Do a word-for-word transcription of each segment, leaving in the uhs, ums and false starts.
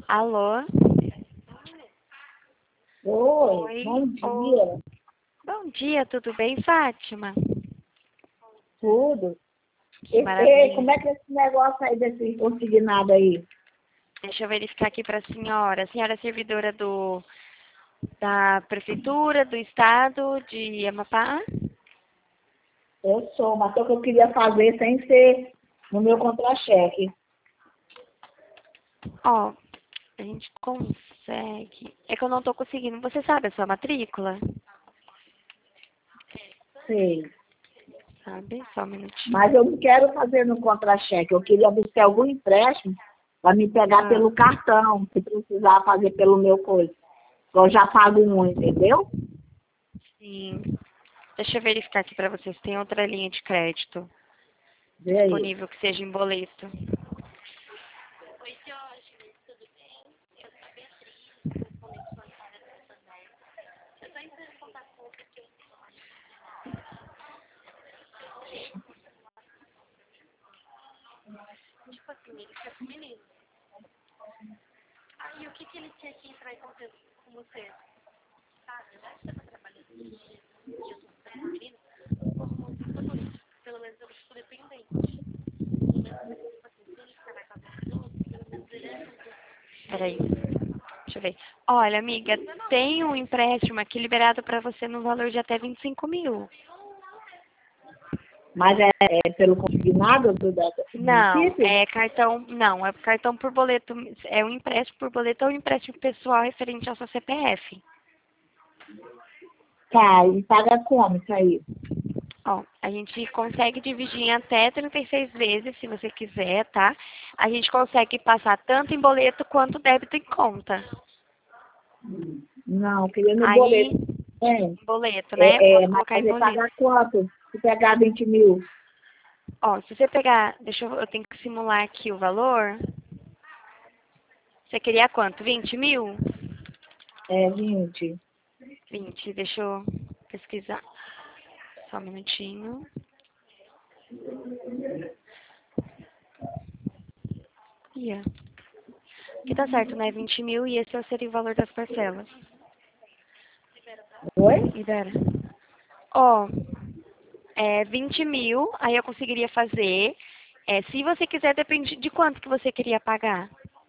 Alô? Oi, Oi. bom Oi. dia. Bom dia, tudo bem, Fátima? Tudo. Que E, e, maravilha. como é que é esse negócio aí desse consignado aí? Deixa eu verificar aqui para a senhora. A senhora é servidora do, da Prefeitura, do Estado de Amapá? Eu sou, mas só que eu queria fazer sem ser no meu contra-cheque. Ó, a gente consegue. É que eu não tô conseguindo. Você sabe a sua matrícula? Sei. Sabe? Só um minutinho. Mas eu não quero fazer no contra-cheque. Eu queria ver se tem algum empréstimo para me pegar Ah, pelo cartão, se precisar fazer pelo meu coisa. Eu já pago um, entendeu? sim. Deixa eu verificar aqui para vocês. Tem outra linha de crédito Vê aí. disponível que seja em boleto. Peraí. Deixa eu ver. Olha, amiga, tem um empréstimo aqui liberado para você no valor de até vinte e cinco mil. Mas é, é pelo consignado do, da- do Não, município? é cartão, não, é cartão por boleto, é um empréstimo por boleto ou um empréstimo pessoal referente ao seu C P F. Tá, e paga como isso aí? Ó, a gente consegue dividir em até trinta e seis vezes, se você quiser, tá? A gente consegue passar tanto em boleto quanto débito em conta. Não, queria no Aí, boleto. É, boleto, né? Eu é, é, posso mas colocar em vai boleto. pagar quanto? Se pegar vinte mil, Ó, se você pegar, deixa eu, eu tenho que simular aqui o valor. Você queria quanto? Vinte mil? é vinte. Vinte. Deixa eu pesquisar. Só um minutinho. Ia. Que tá certo, né? Vinte mil e esse seria o valor das parcelas. Oi? Ibera. Ó, é vinte mil, aí eu conseguiria fazer. É, se você quiser, depende de quanto que você queria pagar.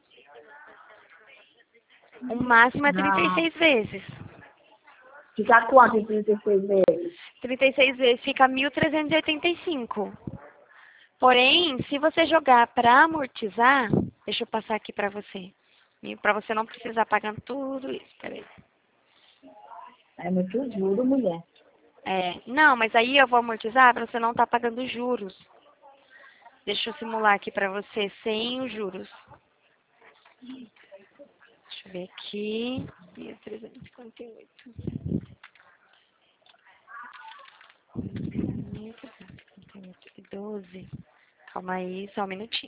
O máximo é trinta e Não. seis vezes. Fica quanto em trinta e seis vezes? Trinta e seis vezes fica mil trezentos e oitenta e cinco. Porém, se você jogar para amortizar, deixa eu passar aqui para você. Para você não precisar pagar tudo isso, peraí. É muito juro, mulher. É, não, mas aí eu vou amortizar para você não estar pagando juros. Deixa eu simular aqui para você sem os juros. Deixa eu ver aqui. mil trezentos e cinquenta e oito. mil trezentos e cinquenta e oito e doze. Calma aí, só um minutinho.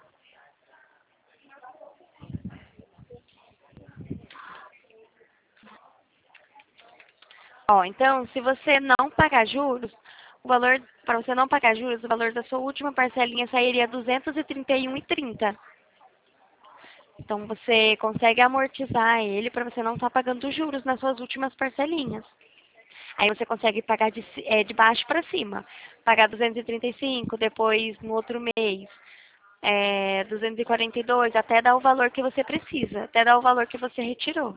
Ó, então, se você não pagar juros, o valor, para você não pagar juros, o valor da sua última parcelinha sairia duzentos e trinta e um e trinta. Então, você consegue amortizar ele para você não estar pagando juros nas suas últimas parcelinhas. Aí você consegue pagar de, ci- é, de baixo para cima. Pagar duzentos e trinta e cinco, depois no outro mês é, duzentos e quarenta e dois, até dar o valor que você precisa, até dar o valor que você retirou.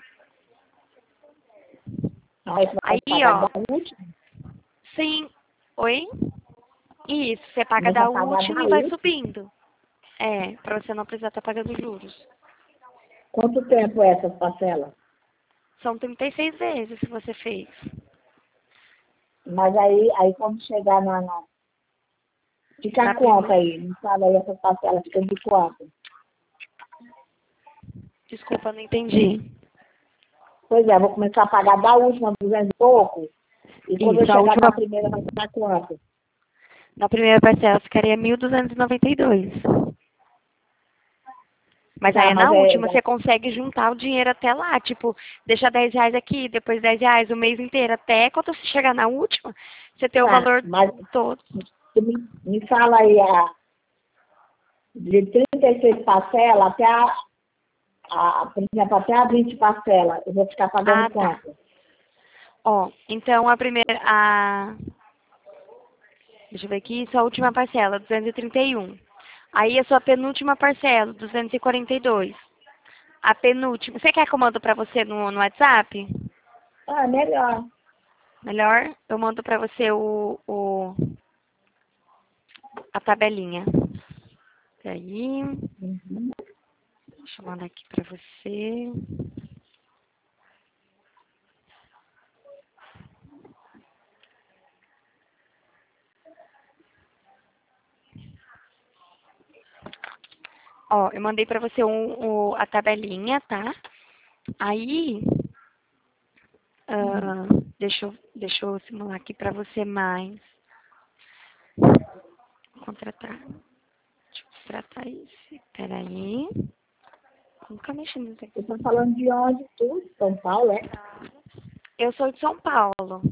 Aí você vai Aí, pagar ó, da última, sim, oi? Isso, você paga começa a da pagar última da e vai última. subindo. É, para você não precisar estar pagando juros. Quanto tempo é essa parcela? São trinta e seis vezes que você fez. Mas aí, aí quando chegar na, na... Fica Na a quanto primeira. aí? Não sabe aí essa parcela, fica de quanto? Desculpa, não entendi. Pois é, vou começar a pagar da última duzentos e pouco, e quando eu Isso, a chegar na última. primeira vai ficar quanto? Na primeira parcela ficaria mil duzentos e noventa e dois. Mas aí Tá, é mas na é, última, você consegue juntar o dinheiro até lá. Tipo, deixa dez reais aqui, depois dez reais o mês inteiro. Até quando você chegar na última, você ter o tá, valor mas todo. tu me, me fala aí a, de trinta e seis parcelas até a, a, por exemplo, até a vinte parcela, eu vou ficar pagando Ah, tá. quanto? Ó, então a primeira, a... Deixa eu ver aqui, sua última parcela, duzentos e trinta e um. Aí a sua penúltima parcela, duzentos e quarenta e dois. A penúltima, você quer que eu mando pra você no, no WhatsApp? Ah, melhor. Melhor? Eu mando pra você o, o, a tabelinha. Peraí, Uhum. deixa eu mandar aqui pra você. Ó, eu mandei pra você um, o, a tabelinha, tá? Aí, ah, deixa, eu, deixa eu simular aqui pra você mais. Contratar. Deixa eu tratar isso. Peraí. Nunca mexi nisso aqui. Você tá falando de onde? Tu? São Paulo, é? Eu sou de São Paulo.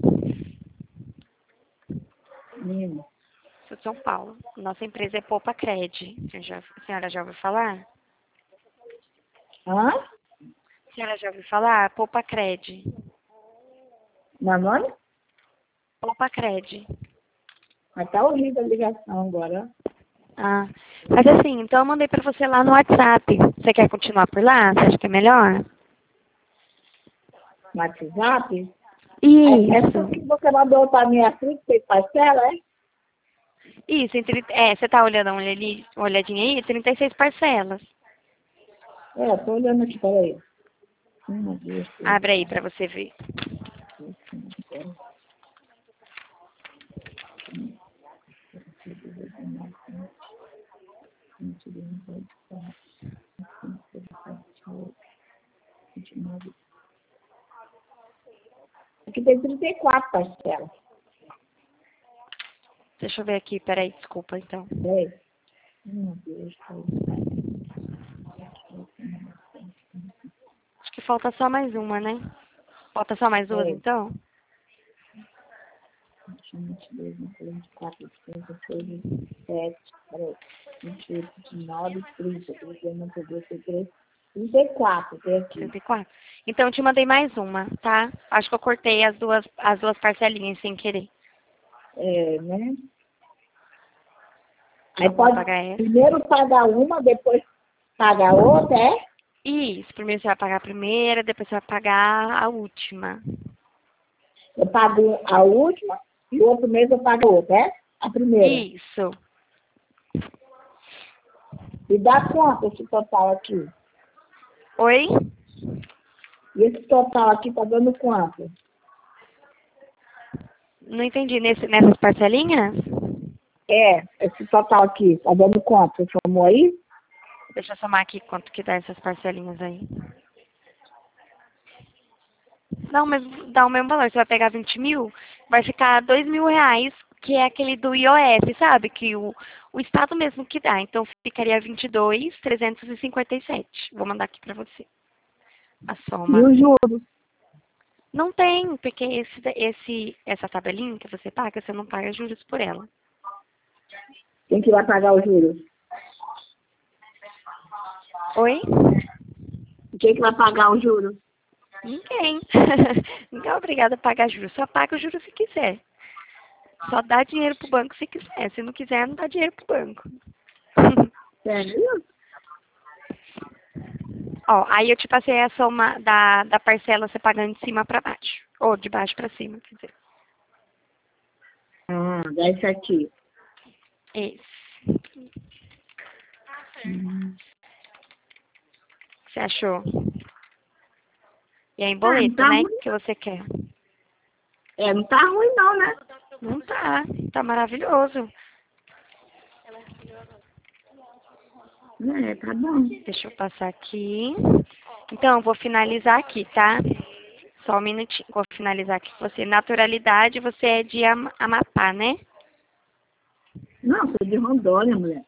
Menino. Sou de São Paulo. Nossa empresa é Poupa Cred. Você já- A senhora já ouviu falar? Hã? A senhora já ouviu falar? Poupa Cred. Meu nome? Poupa Cred. Mas tá horrível a ligação agora. Ah, mas assim, então eu mandei pra você lá no WhatsApp. Você quer continuar por lá? Você acha que é melhor? No WhatsApp? É, essa que Isso. você mandou pra mim assim, que tem parcela, é? Isso, entre, é, você tá olhando uma olhadinha uma olhadinha aí? trinta e seis parcelas. É, tô olhando aqui, peraí. Uma, duas, três, Abre aí pra quatro, você ver. cinco, seis, sete, oito, nove, vinte, vinte e dois, vinte e quatro, vinte e nove. Aqui tem trinta e quatro parcelas. Deixa eu ver aqui, peraí, desculpa então. Peraí. Uma, duas, três, quatro, Acho que falta só mais uma, né? Falta só mais duas peraí. então? vinte e um, vinte e dois, vinte e três, vinte e quatro, vinte e cinco, vinte e seis, vinte e sete, peraí. vinte e oito, vinte e nove, trinta, trinta e um, trinta e dois, trinta e três, trinta e quatro, tem aqui. trinta e quatro. Então eu te mandei mais uma, tá? Acho que eu cortei as duas, as duas parcelinhas sem querer. É, né? Aí Então vou pode pagar essa. primeiro pagar uma, depois pagar outra, é? Isso, primeiro você vai pagar a primeira, depois você vai pagar a última. Eu pago a última e o outro mês eu pago a outra, é? A primeira. Isso. E dá quanto esse total aqui? Oi? E esse total aqui tá dando quanto? Não entendi. Nesse, nessas parcelinhas? É, esse total aqui, tá dando quanto? Você formou aí? Deixa eu somar aqui quanto que dá essas parcelinhas aí. Não, mas dá o mesmo valor. Você vai pegar vinte mil, vai ficar dois mil reais, que é aquele do I O F, sabe? Que o, o Estado mesmo que dá. Então ficaria vinte e dois mil trezentos e cinquenta e sete. Vou mandar aqui pra você. A E soma. os juros? Não tem, porque esse, esse, essa tabelinha que você paga, você não paga juros por ela. Quem que vai pagar os juros? Oi? Quem que vai pagar os juros? Ninguém. Ninguém é obrigado a pagar juros. Só paga o juros se quiser. Só dá dinheiro pro banco se quiser. Se não quiser, não dá dinheiro pro banco. Sério? Ó, aí eu te passei a soma da, da parcela você pagando de cima pra baixo. Ou de baixo pra cima, quer dizer. Ah, dá isso aqui. Isso. Hum. O que você achou? E é em Ah, não boleto, tá né? ruim. Que você quer. É, não tá ruim não, né? Não tá. Tá maravilhoso. É, tá bom. Deixa eu passar aqui. Então, vou finalizar aqui, tá? Só um minutinho. Vou finalizar aqui com você. Naturalidade, você é de Am- Amapá, né? Não, sou de Rondônia, mulher.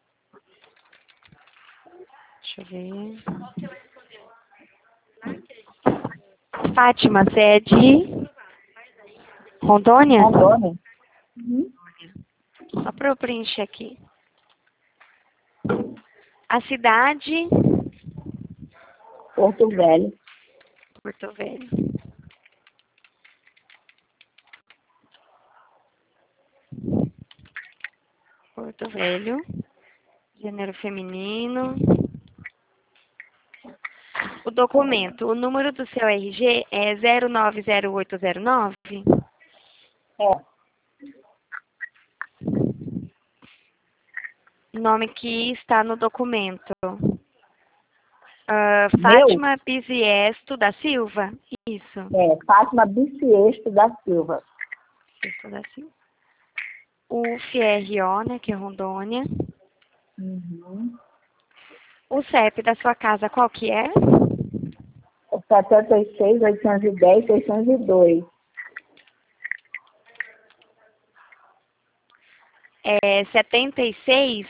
Deixa eu ver. Fátima, você é de Rondônia? Rondônia. Uhum. Só para eu preencher aqui. A cidade Porto Velho. Porto Velho. Porto Velho. Gênero feminino. O documento, o número do seu R G é zero nove zero oito zero nove? É. O nome que está no documento. Ah, Meu? Fátima Bisiesto da Silva? Isso. É, Fátima Bisiesto da Silva. Bisiesto da Silva. O F R O, né, que é Rondônia. Uhum. O C E P da sua casa, qual que é? setenta e seis, oitocentos e dez, seiscentos e dois. É setenta e seis?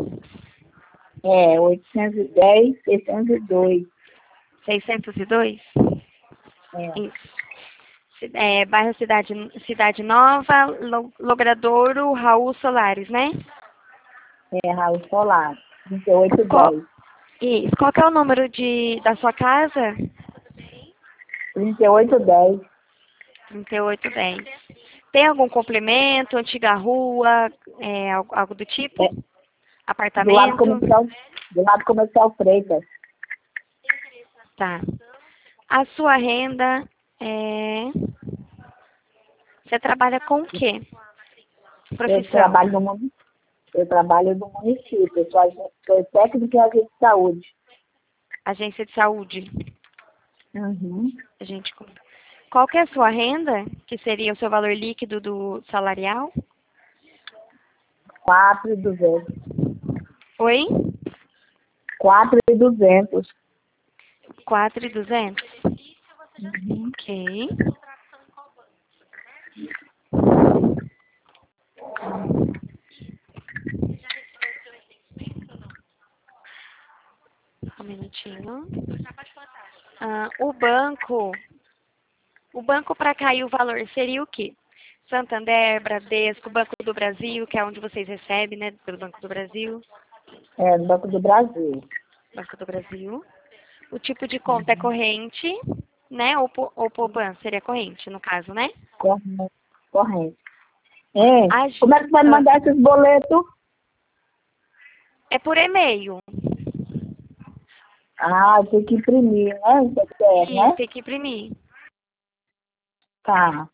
É, oitocentos e dez, seiscentos e dois. seiscentos e dois? É, Isso. Ci- É, bairro Cidade, Cidade Nova, Lo- Logradouro, Raul Solares, né? é Raul Solar, trinta e oito Qual, dez. isso. Qual que é o número de, da sua casa? trinta e oito dez. trinta e oito dez. Tem algum complemento, antiga rua, é, algo, algo do tipo? É, do lado Apartamento? comercial, do lado comercial Freitas. Tá. A sua renda é... Você trabalha com o quê? Eu Profissão? trabalho no município. Eu trabalho no município. Eu sou, agente- sou técnica em agente de saúde. Agência de saúde. Uhum. A gente... Qual que é a sua renda? Que seria o seu valor líquido do salarial? quatro mil e duzentos. Oi? quatro mil e duzentos. quatro mil e duzentos? Uhum. Ok. Só um minutinho. Ah, o banco... O banco para cair o valor seria o quê? Santander, Bradesco, Banco do Brasil, que é onde vocês recebem, né? Pelo Banco do Brasil. É, do Banco do Brasil. Banco do Brasil. O tipo de conta é corrente, né? Ou, pou- ou poupança seria corrente, no caso, né? Corrente. Corrente. É, A ge- como é que vai ah, mandar esses boletos? é por e-mail. Ah, tem que imprimir, né? O C P F, E né? tem que imprimir. Tá.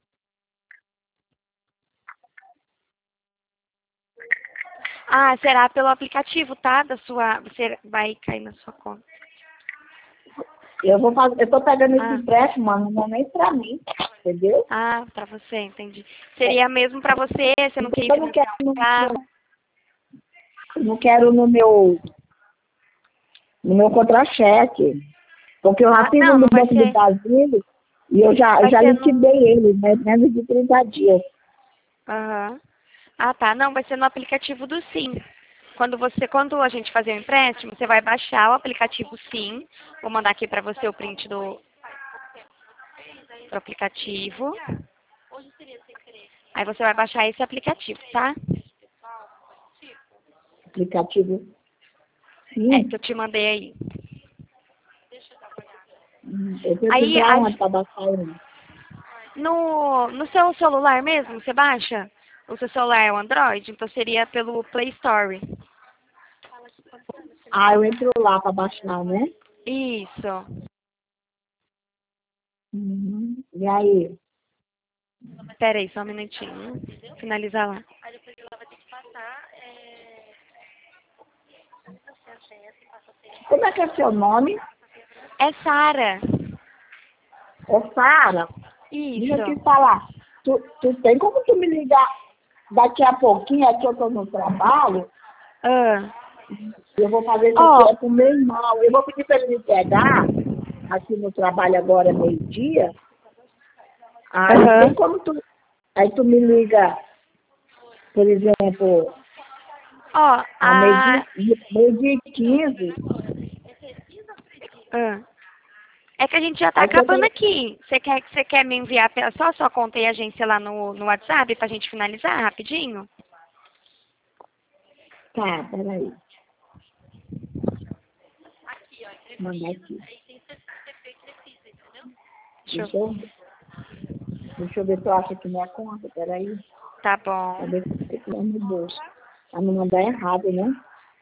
Ah, será pelo aplicativo, tá? Da sua, você vai cair na sua conta. Eu vou fazer, eu tô pegando esse Ah, empréstimo, mano, não é nem pra mim, entendeu? ah, pra você, entendi. Seria mesmo pra você, você não queria Eu não quero financiar no um carro. meu, eu não quero no meu, no meu contra-cheque. Porque eu já Ah, fiz um não, no não vai Banco do ser, Brasil e eu já, eu vai já ser no... liquidei ele, né? Menos de trinta dias. Aham. Ah, tá. Não, vai ser no aplicativo do Sim. Quando você, quando a gente fazer o empréstimo, você vai baixar o aplicativo Sim. Vou mandar aqui pra você o print do, do aplicativo. Aí você vai baixar esse aplicativo, tá? Aplicativo. É, Sim. que eu te mandei aí. Hum, Eu tenho que Aí, entrar onde a- pra baixar ele. no, no seu celular mesmo, você baixa? O seu celular é o Android, então seria pelo Play Store. Ah, eu entro lá pra baixar, né? Isso. Uhum. E aí? Pera aí, só um minutinho. Finalizar lá. Como é que é seu nome? É Sara. Ô, Sara, deixa eu te Isso. falar. Tu, tu tem como tu me ligar daqui a pouquinho, aqui eu tô no trabalho, Ah. eu vou fazer isso aqui Ó, é com meu irmão. Eu vou pedir pra ele me pegar aqui no trabalho agora, meio-dia. Aí tem aham. como tu. Aí tu me liga, por exemplo, Ó, a a... meio-dia meio-dia e quinze. ah. É que a gente já tá Aí que eu acabando tenho. aqui. Você quer, você quer me enviar pela- só a sua conta e agência lá no, no WhatsApp pra gente finalizar rapidinho? Tá, peraí. Mandar aqui. Deixa Deixa eu... eu, deixa eu ver se eu acho aqui minha conta. Peraí. Tá bom. Pra ver se tá no bolso. Pra não mandar errado, né?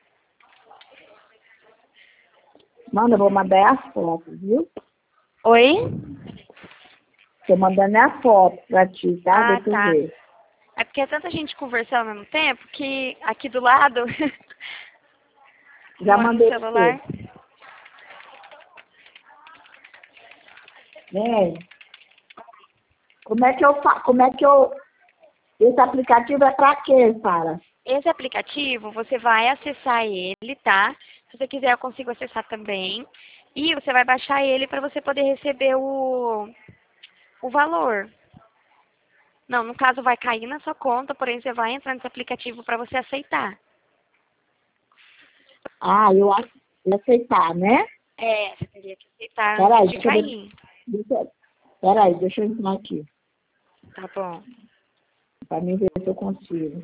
Manda, eu vou mandar as fotos, viu? Oi? Tô mandando a foto pra ti, tá? Ah, Deixa eu tá. ver. É porque é tanta gente conversando ao mesmo tempo que aqui do lado, Já no, no mandei pra celular. você. Né? Como é que eu faço? Como é que eu... Esse aplicativo é pra quê, Sara? Esse aplicativo, você vai acessar ele, tá? Se você quiser, eu consigo acessar também. E você vai baixar ele para você poder receber o, o valor. Não, no caso vai cair na sua conta, porém você vai entrar nesse aplicativo para você aceitar. Ah, eu acho que vou aceitar, né? É, você teria que aceitar Peraí, antes de deixa eu ver. cair. Deixa, peraí, deixa eu entrar aqui. Tá bom. Pra mim ver se eu consigo.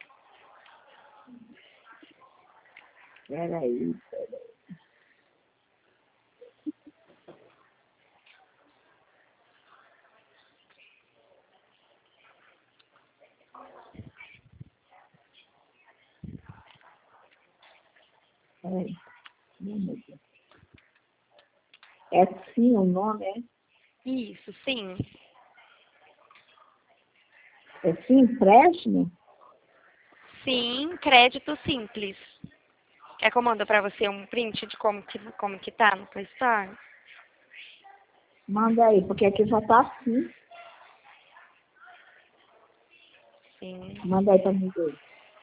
Peraí. Peraí. Meu Deus. É sim o nome, é? Isso, sim. É sim empréstimo? Sim, crédito simples. Quer que eu mando para você um print de como que, como que tá no Play Store? Manda aí, porque aqui já tá assim. Sim. Manda aí pra mim ver.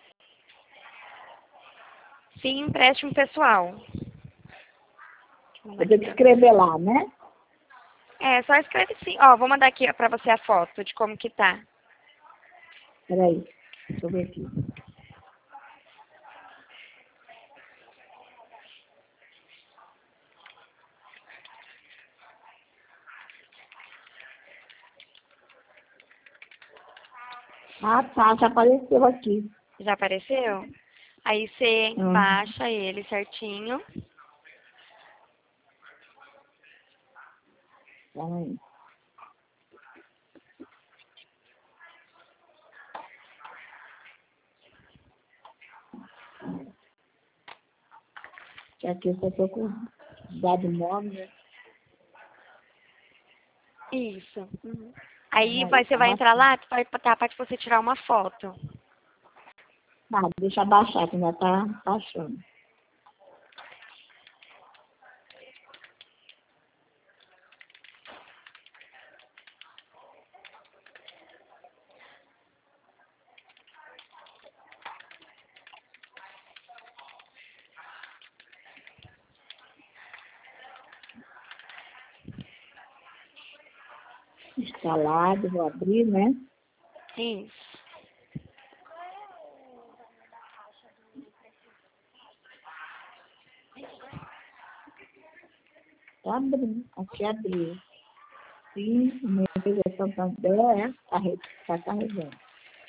Sim, empréstimo pessoal. Eu tenho que escrever lá, né? É, só escreve sim. Ó, vou mandar aqui pra você a foto de como que tá. Peraí. Deixa eu ver aqui. Ah, tá. Já apareceu aqui. Já apareceu? Aí você Hum. baixa ele certinho. Peraí. Que aqui eu só tô com dado móvel, né? Isso. Uhum. Aí Aí, vai, você tá vai entrar baixando. lá, vai tá a parte de você tirar uma foto. Tá, deixa eu baixar, que ainda tá baixando. Instalado, vou abrir, né? Isso. Tá abrindo. Aqui abriu. Sim, minha direção também é carre- tá carregando.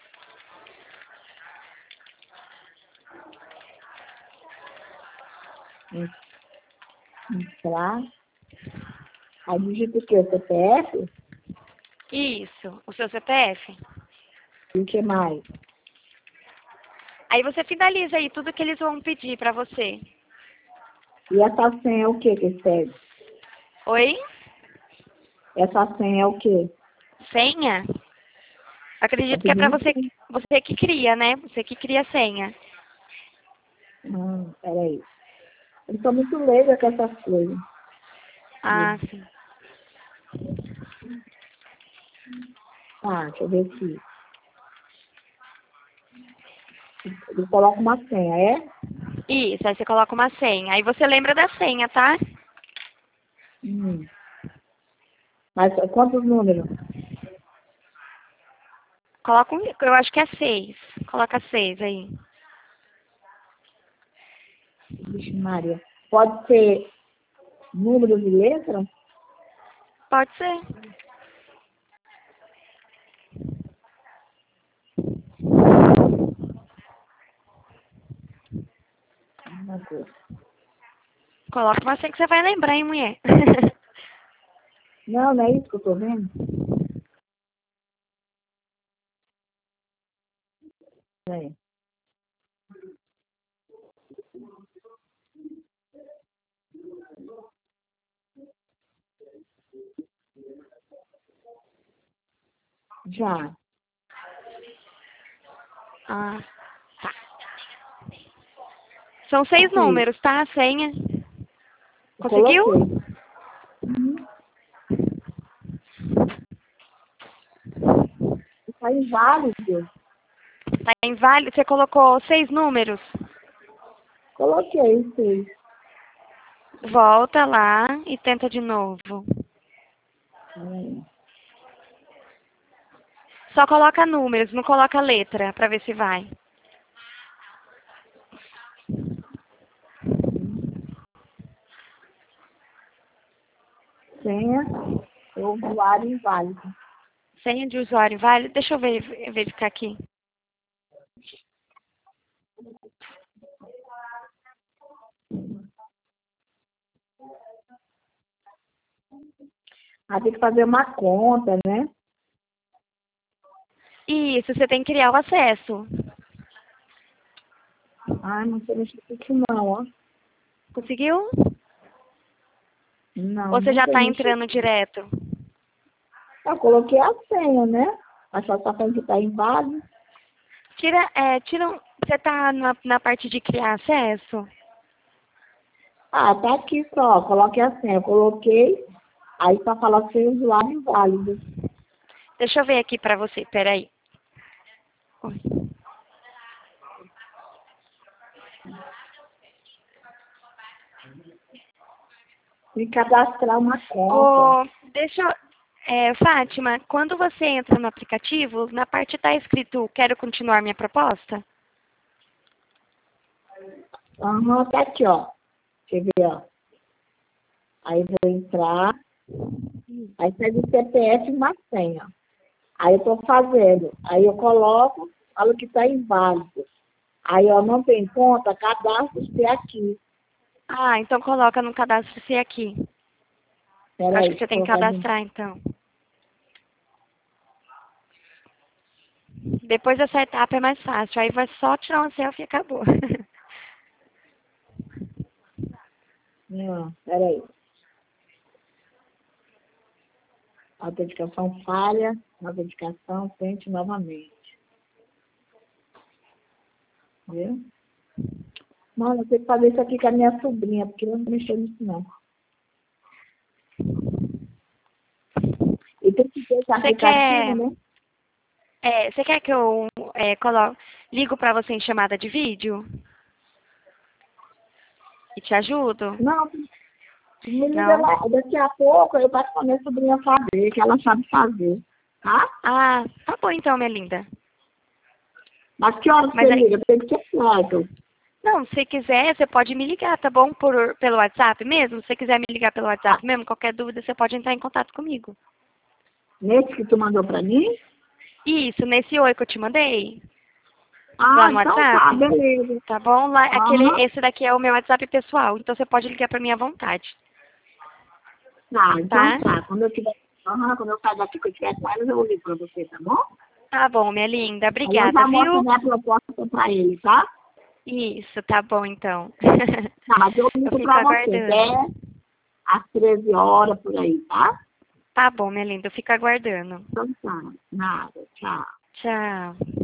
En- Entrar. Aí digita o quê? O C P F? Isso. O seu C P F. E o que mais? Aí você finaliza aí tudo que eles vão pedir pra você. E essa senha é o que que eles pedem? Oi? Essa senha é o quê? Senha? Tá Acredito que é pra pedindo você, senha. você que cria, né? Você que cria a senha. Hum, peraí. Eles são muito leigos com essas coisas. Ah, sim. Tá, deixa eu ver aqui. Eles colocam uma senha, é? Isso, aí você coloca uma senha. Aí você lembra da senha, tá? Hum. Mas quantos números? Coloca um, eu acho que é seis. Coloca seis aí. Vixe Maria. Pode ser número de letra? Pode ser. Uma coisa. Coloca uma senha que você vai lembrar, hein, mulher? Não, não é isso que eu tô vendo? É. Já. Ah, tá. São seis Sim, números, tá? A senha. eu Conseguiu? coloquei. Uhum. Está inválido. Tá inválido? Você colocou seis números? Coloquei, sim. Volta lá e tenta de novo. Hum. Só coloca números, não coloca letra, pra ver se vai. Senha, o usuário inválido. Senha de usuário inválido? Deixa eu ver, verificar aqui. Aí tem que fazer uma conta, né? Isso, você tem que criar o acesso. Ai, não sei mexer com isso não, ó. Conseguiu? Não, Ou você não já sei tá mexer. entrando direto? Eu coloquei a senha, né? Mas só tá falando que tá inválido. Tira, é, tira um, você tá na, na parte de criar acesso? Ah, tá aqui só, coloquei a senha. Eu coloquei, aí tá falando sem usuário inválido. Deixa eu ver aqui pra você, peraí. Tem que cadastrar uma conta. Ô, deixa eu... É, Fátima, quando você entra no aplicativo, na parte tá escrito quero continuar minha proposta? Aham, tá aqui, ó. Quer ver, ó. Aí vou entrar. Aí pede o C P F e uma senha. Aí eu tô fazendo. Aí eu coloco, falo que tá inválido. Aí, ó, não tem conta, cadastre-se aqui. Ah, então coloca no cadastro C aqui. Eu acho Peraí, que você deixa eu tem que colocar de... cadastrar, então. Depois dessa etapa é mais fácil. Aí vai só tirar uma selfie e acabou. Não, peraí. Autenticação falha, autenticação, tente novamente. Viu? Mano, eu tenho que fazer isso aqui com a minha sobrinha, porque eu não tô mexendo nisso, não. E tem que ter esse Você aplicativo, quer, né? é, você quer que eu é, colo... ligo pra você em chamada de vídeo? E te ajudo? Não, me liga Não? lá. Daqui a pouco eu passo pra minha sobrinha fazer, que ela sabe fazer. Tá? Ah, tá bom então, minha linda. Mas que horas Mas você aí, liga? Tem que ser certo. não, se quiser, você pode me ligar, tá bom? Por, pelo WhatsApp mesmo? Se você quiser me ligar pelo Ah, WhatsApp mesmo, qualquer dúvida, você pode entrar em contato comigo. nesse que tu mandou pra mim? Isso, nesse oi que eu te mandei, lá Ah, no então tá, WhatsApp, beleza. tá bom? Lá, aquele, Aham. esse daqui é o meu WhatsApp pessoal, então você pode ligar pra mim à vontade, Tá, então tá? tá. Quando eu tiver. Aham, quando eu sair daqui que eu tiver com elas, eu ligo pra você, tá bom? Tá bom, minha linda, Aí eu obrigada, já mostro viu? minha proposta pra ele, tá? Isso, tá bom então. Tá, mas eu Eu ligo fico pra você aguardando. até às treze horas por aí, tá? Tá bom, minha linda, eu fico aguardando. Então tá. Nada. Tchau. Tchau.